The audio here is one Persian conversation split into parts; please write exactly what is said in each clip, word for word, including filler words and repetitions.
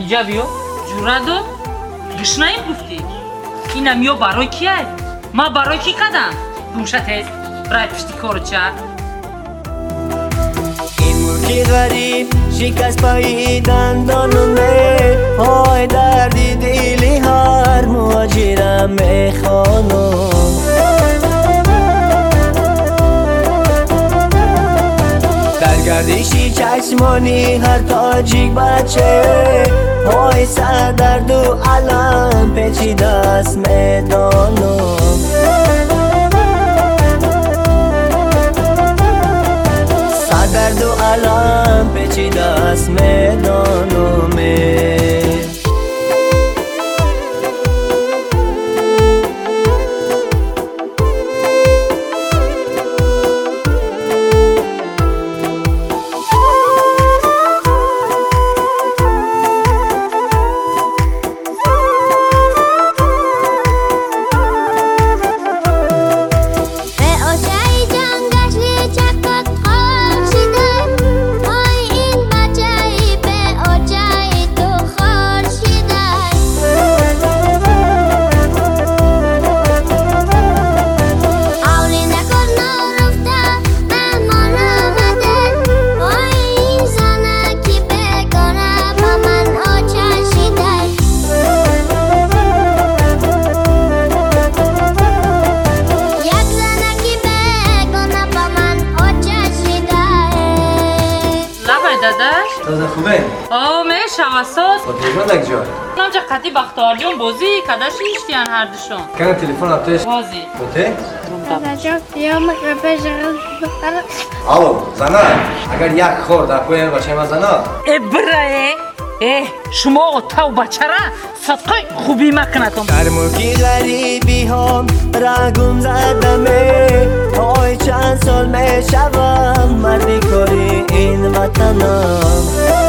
اینجا بیو جورادو گشنایم گفتی اینم یا برای کیه ما برای کی قدم گوشت برای پشتی کارچه این مرکی غریب شکست پایی دندانمه های دردی دلی هر مهاجرم میخوانم در گردشی چشمانی هر تاجیک بچه های سر درد و علم پیچیده است میدانم سر درد و علم پیچیده است میدانم تازه خوبه؟ آه میشه واسات با تلفن یک جا نامجا قطی بختاریون بازی کداش نیشتیان هر دشون کنه تلفن آتش بازی بوته؟ Dada یا مقربه جغل بخره الو زنا اگر یک خورد اپوی باشه ما زنا ابره اه شما تو بچه را صدقه خوبی مکنتم در مرکی غریبی هم رگم زدمه های چند سال می شوم مردی کاری این وطنم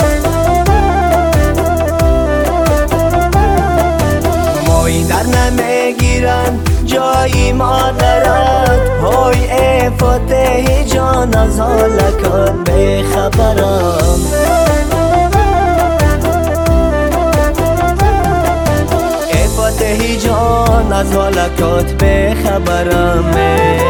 مایی در نمیگیرن جایی مادرت های ای فاتحی جان از حالکات بخبرم ای فاتحی جان از حالکات بخبرم